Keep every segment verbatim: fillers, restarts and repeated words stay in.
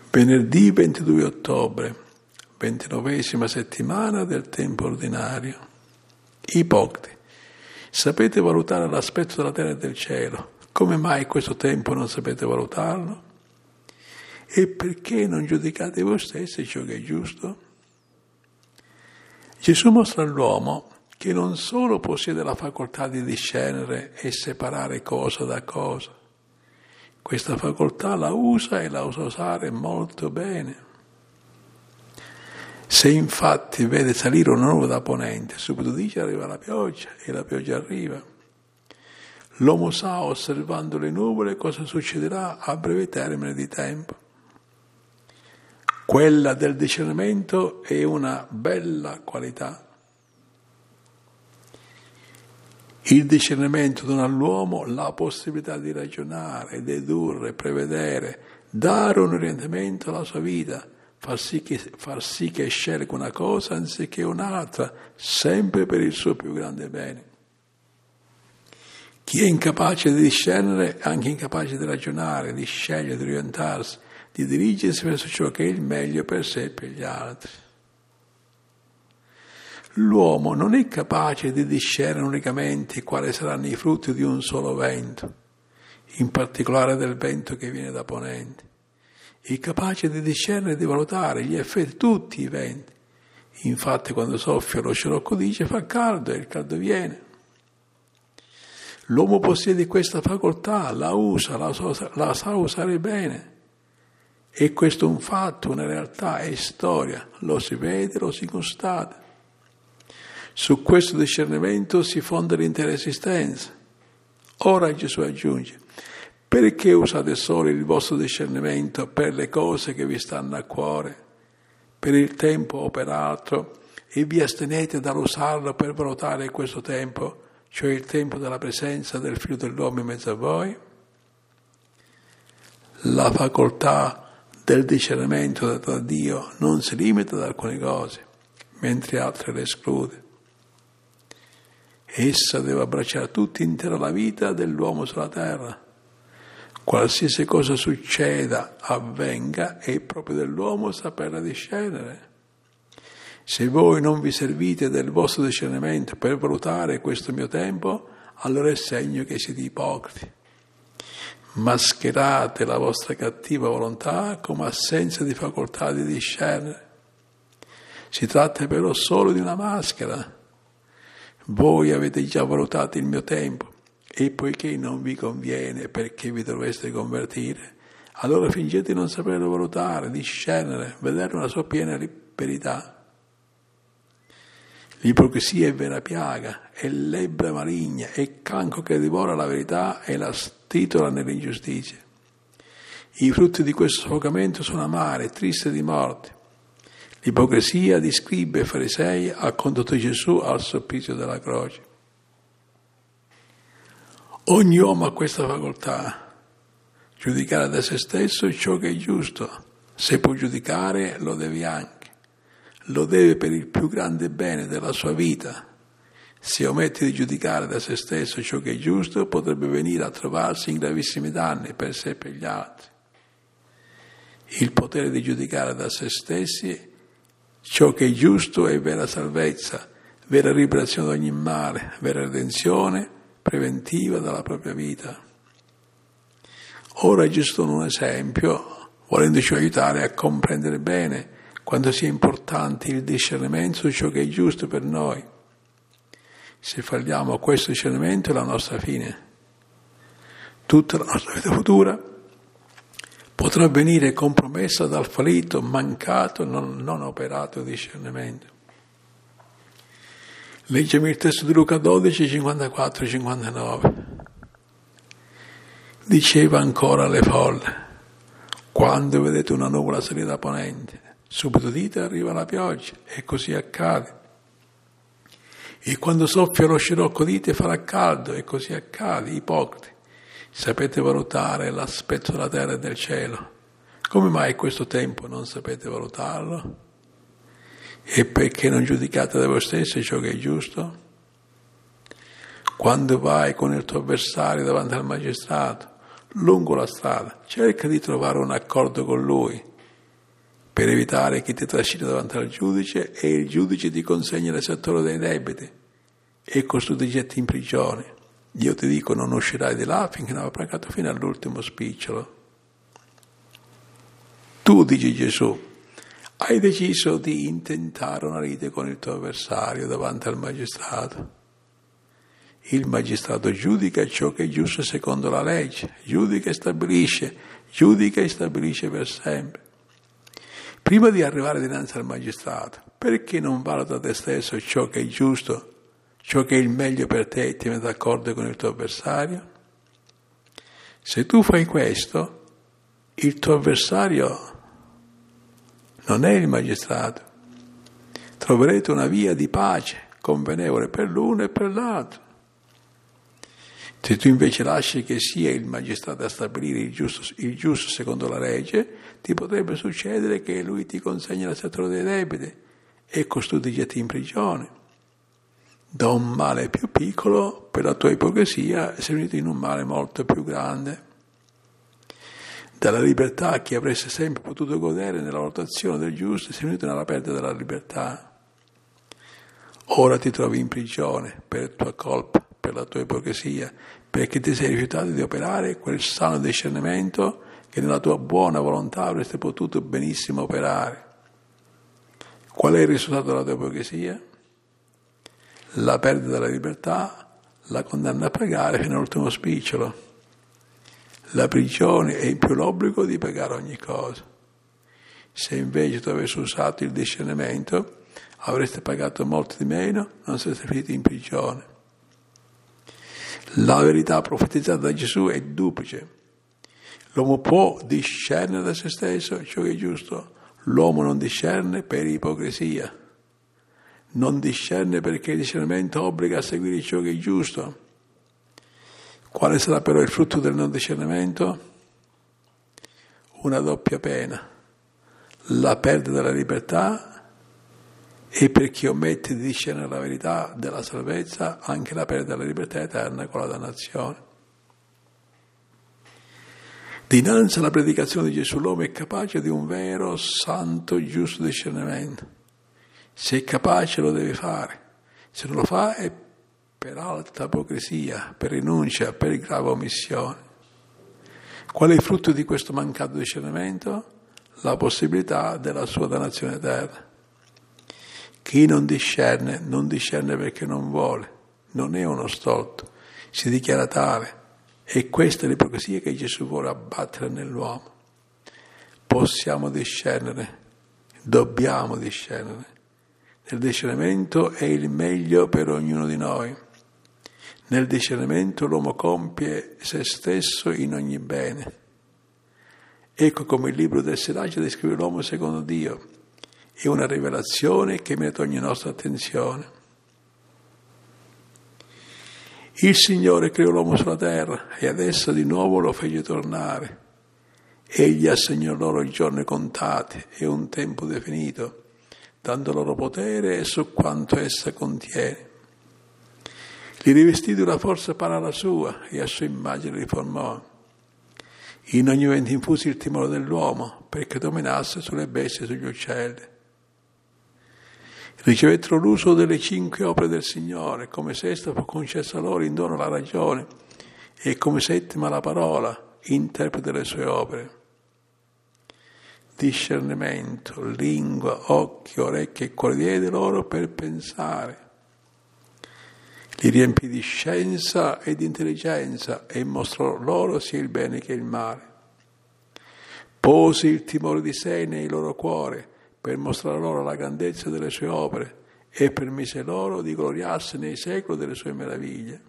Venerdì ventidue ottobre, ventinovesima settimana del tempo ordinario. Ipocriti, sapete valutare l'aspetto della terra e del cielo. Come mai questo tempo non sapete valutarlo? E perché non giudicate voi stessi ciò che è giusto? Gesù mostra all'uomo che non solo possiede la facoltà di discernere e separare cosa da cosa, questa facoltà la usa e la usa usare molto bene. Se infatti vede salire una nube da ponente, subito dice arriva la pioggia e la pioggia arriva. L'uomo sa, osservando le nuvole, cosa succederà a breve termine di tempo. Quella del discernimento è una bella qualità. Il discernimento dona all'uomo la possibilità di ragionare, dedurre, prevedere, dare un orientamento alla sua vita, far sì che, far sì che scelga una cosa anziché un'altra, sempre per il suo più grande bene. Chi è incapace di discernere è anche incapace di ragionare, di scegliere, di orientarsi, di dirigersi verso ciò che è il meglio per sé e per gli altri. L'uomo non è capace di discernere unicamente quali saranno i frutti di un solo vento, in particolare del vento che viene da ponente. È capace di discernere e di valutare gli effetti di tutti i venti. Infatti quando soffia lo scirocco dice fa caldo e il caldo viene. L'uomo possiede questa facoltà, la usa, la, so, la sa usare bene. E questo è un fatto, una realtà, è storia, lo si vede, lo si constata. Su questo discernimento si fonda l'intera esistenza. Ora Gesù aggiunge, perché usate solo il vostro discernimento per le cose che vi stanno a cuore, per il tempo o per altro, e vi astenete dall'usarlo per valutare questo tempo, cioè il tempo della presenza del Figlio dell'uomo in mezzo a voi? La facoltà del discernimento data da Dio non si limita ad alcune cose, mentre altre le esclude. Essa deve abbracciare tutta intera la vita dell'uomo sulla terra. Qualsiasi cosa succeda, avvenga, è proprio dell'uomo saperla discernere. Se voi non vi servite del vostro discernimento per valutare questo mio tempo, allora è segno che siete ipocriti. Mascherate la vostra cattiva volontà come assenza di facoltà di discernere. Si tratta però solo di una maschera. Voi avete già valutato il mio tempo e poiché non vi conviene perché vi dovreste convertire, allora fingete di non saperlo valutare, discernere, vedere una sua piena verità. L'ipocrisia è vera piaga, è lebbra maligna, è cancro che divora la verità e la stitola nell'ingiustizia. I frutti di questo soffocamento sono amari, tristi di morte. L'ipocrisia di scribi e farisei ha condotto Gesù al supplizio della croce. Ogni uomo ha questa facoltà, giudicare da se stesso ciò che è giusto. Se può giudicare, lo deve anche. Lo deve per il più grande bene della sua vita. Se omette di giudicare da se stesso ciò che è giusto, potrebbe venire a trovarsi in gravissimi danni per sé e per gli altri. Il potere di giudicare da se stessi ciò che è giusto è vera salvezza, vera liberazione da ogni male, vera redenzione preventiva dalla propria vita. Ora Gesù dà un esempio, volendoci aiutare a comprendere bene quanto sia importante il discernimento su ciò che è giusto per noi. Se falliamo a questo discernimento è la nostra fine. Tutta la nostra vita futura potrà venire compromessa dal fallito, mancato, non, non operato discernimento. Leggiamo il testo di Luca dodici, cinquantaquattro e cinquantanove. Diceva ancora alle folle, quando vedete una nuvola salire da ponente, subito dite arriva la pioggia, e così accade. E quando soffia lo scirocco dite farà caldo, e così accade, ipocriti. Sapete valutare l'aspetto della terra e del cielo. Come mai questo tempo non sapete valutarlo? E perché non giudicate da voi stessi ciò che è giusto? Quando vai con il tuo avversario davanti al magistrato, lungo la strada, cerca di trovare un accordo con lui per evitare che ti trascina davanti al giudice e il giudice ti consegna l'esettore dei debiti e costui ti getti in prigione. Io ti dico, non uscirai di là finché non avrai pagato fino all'ultimo spicciolo. Tu, dice Gesù, hai deciso di intentare una lite con il tuo avversario davanti al magistrato. Il magistrato giudica ciò che è giusto secondo la legge, giudica e stabilisce, giudica e stabilisce per sempre. Prima di arrivare dinanzi al magistrato, perché non valuta te stesso ciò che è giusto, ciò che è il meglio per te e ti metti d'accordo con il tuo avversario? Se tu fai questo, il tuo avversario non è il magistrato. Troverete una via di pace convenevole per l'uno e per l'altro. Se tu invece lasci che sia il magistrato a stabilire il giusto, il giusto secondo la legge, ti potrebbe succedere che lui ti consegni l'esettore dei debiti e costui ti getti in prigione. Da un male più piccolo, per la tua ipocrisia, sei venuto in un male molto più grande. Dalla libertà che avresti sempre potuto godere nella valutazione del giusto, sei venuto nella perdita della libertà. Ora ti trovi in prigione per tua colpa, per la tua ipocrisia, perché ti sei rifiutato di operare quel sano discernimento che nella tua buona volontà avresti potuto benissimo operare. Qual è il risultato della tua ipocrisia? La perdita della libertà, la condanna a pagare fino all'ultimo spicciolo. La prigione e in più l'obbligo di pagare ogni cosa. Se invece tu avessi usato il discernimento, avreste pagato molto di meno, non sareste finiti in prigione. La verità profetizzata da Gesù è duplice. L'uomo può discernere da se stesso ciò che è giusto, l'uomo non discerne per ipocrisia. Non discerne perché il discernimento obbliga a seguire ciò che è giusto. Quale sarà però il frutto del non discernimento? Una doppia pena. La perdita della libertà e per chi omette di discernere la verità della salvezza anche la perdita della libertà eterna con la dannazione. Dinanzi alla predicazione di Gesù l'uomo è capace di un vero, santo, giusto discernimento. Se è capace lo deve fare, se non lo fa è per alta ipocrisia, per rinuncia, per grave omissione. Qual è il frutto di questo mancato discernimento? La possibilità della sua dannazione eterna. Chi non discerne, non discerne perché non vuole, non è uno stolto, si dichiara tale. E questa è l'ipocrisia che Gesù vuole abbattere nell'uomo. Possiamo discernere, dobbiamo discernere. Nel discernimento è il meglio per ognuno di noi. Nel discernimento l'uomo compie se stesso in ogni bene. Ecco come il libro del Siracide descrive l'uomo secondo Dio. È una rivelazione che merita ogni nostra attenzione. Il Signore creò l'uomo sulla terra e adesso di nuovo lo fece tornare. Egli assegnò loro i giorni contati e un tempo definito, dando loro potere su quanto essa contiene. Li rivestì di una forza pari alla sua e a sua immagine li formò. In ogni momento infusi il timore dell'uomo perché dominasse sulle bestie e sugli uccelli. Ricevettero l'uso delle cinque opere del Signore, come sesta fu concessa loro in dono la ragione e come settima la parola, interprete delle sue opere. Discernimento, lingua, occhi, orecchie e cuore diede loro per pensare. Li riempì di scienza e di intelligenza e mostrò loro sia il bene che il male. Pose il timore di sé nei loro cuori per mostrare loro la grandezza delle sue opere e permise loro di gloriarsi nei secoli delle sue meraviglie.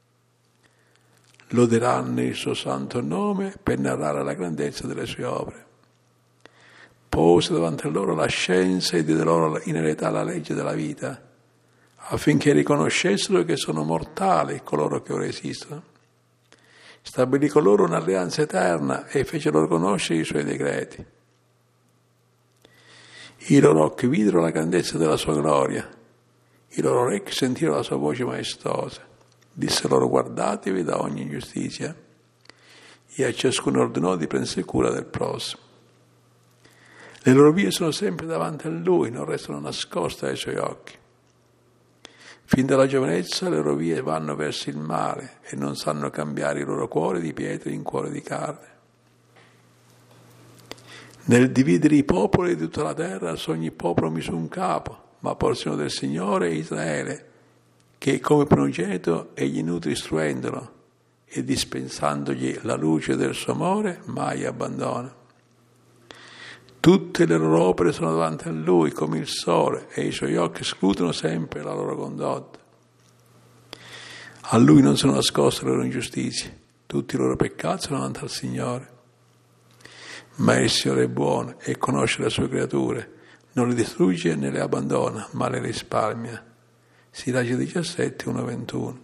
Loderanno il suo santo nome per narrare la grandezza delle sue opere. Pose davanti a loro la scienza e diede loro in eredità la legge della vita, affinché riconoscessero che sono mortali coloro che ora esistono. Stabilì con loro un'alleanza eterna e fece loro conoscere i suoi decreti. I loro occhi videro la grandezza della sua gloria, i loro orecchi sentirono la sua voce maestosa. Disse loro: guardatevi da ogni ingiustizia, e a ciascuno ordinò di prendersi cura del prossimo. Le loro vie sono sempre davanti a Lui, non restano nascoste ai Suoi occhi. Fin dalla giovinezza le loro vie vanno verso il male e non sanno cambiare il loro cuore di pietra in cuore di carne. Nel dividere i popoli di tutta la terra, su ogni popolo mise un capo, ma porzione del Signore è Israele, che come primogenito egli nutre istruendolo e dispensandogli la luce del suo amore mai abbandona. Tutte le loro opere sono davanti a Lui come il sole e i Suoi occhi scrutano sempre la loro condotta. A Lui non sono nascoste le loro ingiustizie, tutti i loro peccati sono davanti al Signore. Ma il Signore è buono e conosce le sue creature, non le distrugge né le abbandona, ma le risparmia. Siracide diciassette, uno ventuno.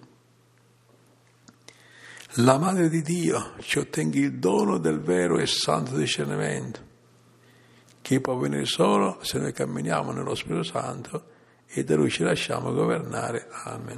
La Madre di Dio ci ottenga il dono del vero e santo discernimento, che può avvenire solo se noi camminiamo nello Spirito Santo e da Lui ci lasciamo governare. Amen.